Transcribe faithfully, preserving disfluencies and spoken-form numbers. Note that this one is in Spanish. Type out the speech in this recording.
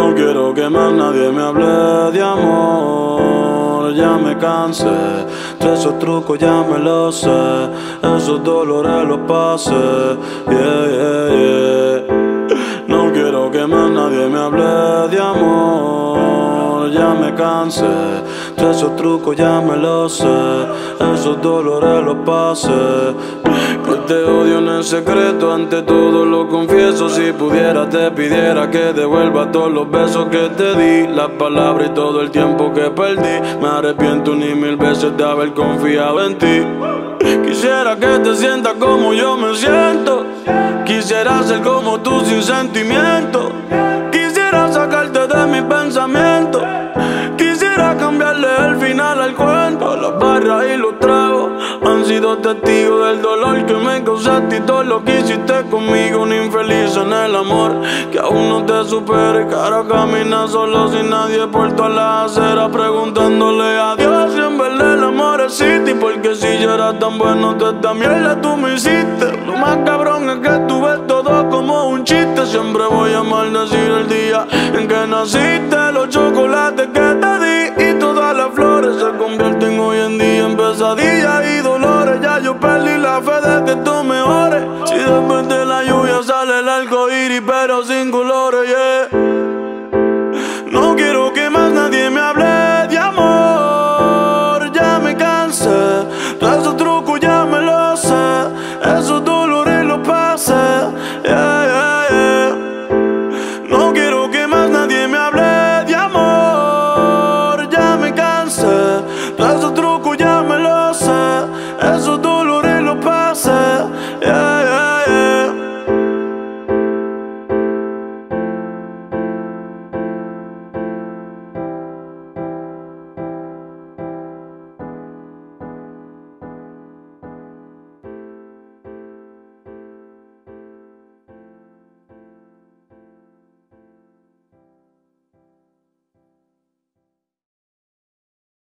No quiero que más nadie me hable de amor, ya me cansé. De esos trucos ya me los sé, esos dolores los pasé. Yeah, yeah, yeah. No quiero que más nadie me hable de amor, ya me cansé. De esos trucos ya me los sé, esos dolores los pasé. Que te odio en el secreto, ante todo lo confieso. Si pudiera te pidiera que devuelva todos los besos que te di, las palabras y todo el tiempo que perdí. Me arrepiento ni mil veces de haber confiado en ti. Quisiera que te sientas como yo me siento, quisiera ser como tú sin sentimiento, quisiera sacarte de mi pensamiento, quisiera cambiarle el final al cuento. Las barras y los tragos han sido testigos del dolor que me causaste y todo lo que hiciste conmigo. Un infeliz en el amor que aún no te supere, que ahora camina solo sin nadie por todas las aceras, preguntándole a Dios si en verdad el amor existe. Porque si yo era tan bueno, toda esta mierda tú me hiciste. Lo más cabrón es que tú ves todo como un chiste. Siempre voy a maldecir el día en que naciste, los chocolates que te di y todas las flores se convierten hoy en día en pesadillas y dolores. Ya yo perdí la fe de que tú mejores. Si después de la lluvia